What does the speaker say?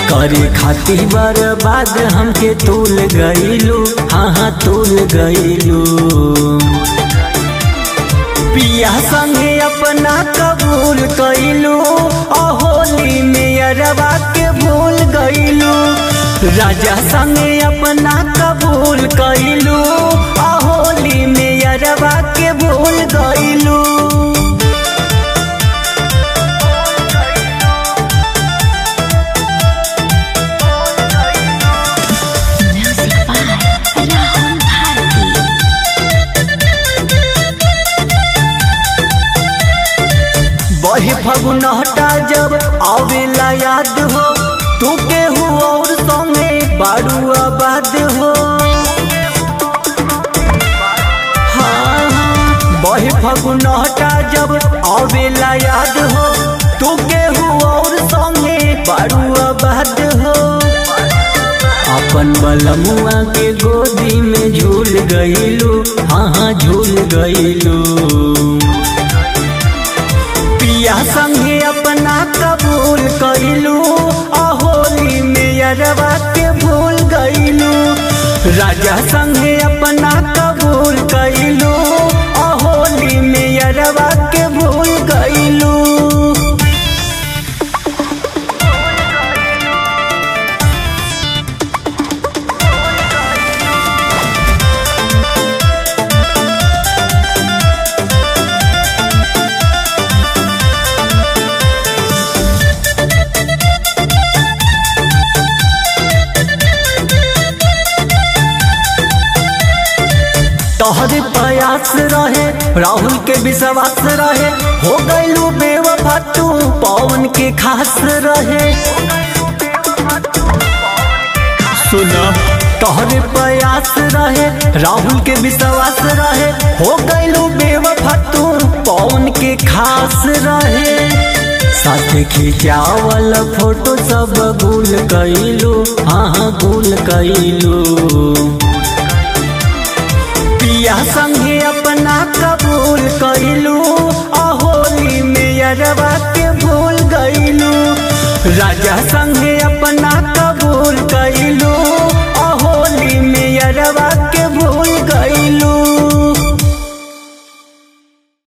करे खातिर बर्बाद हमके तूल गईलू, हाँ तूल गईलू। पिया संगे अपना कबूल कईलू, होली में अरबा के भूल गईलू। राजा संगे अपना कबूल कईलू, होली में अरबा के भूल गईलू। वही फगुन हटा जब आवेला याद हो, तू केहू और संगे बारू आबाद हो। हाँ वही फगुन हटा जब आवेला याद हो, तू केहू और संगे बारू आबाद हो। अपन बलमुआ के गोदी में झूल गईलू, हाँ झूल गईलू। पिया संगे अपना कबूल कईलू, होली में अरबा के भूल गईलू। राजा संगे अपना कबूल कईलू, होली में अरबा के भूल गईलू। तोहरे प्रयास रहे, राहुल के विश्वास रहे, हो गईलू बेवफा तू पवन के खास रहे। सुना तोहरे प्रयास रहे, राहुल के विश्वास रहे, हो गईलू बेवफा तू पवन के खास रहे। साथ खिंचावल फोटो सब भूल गईलू, हाँ भूल गईलू। पिया संगे अपना कबूल कईलू, होली में अरबा के भूल गईलू। राजा संगे अपना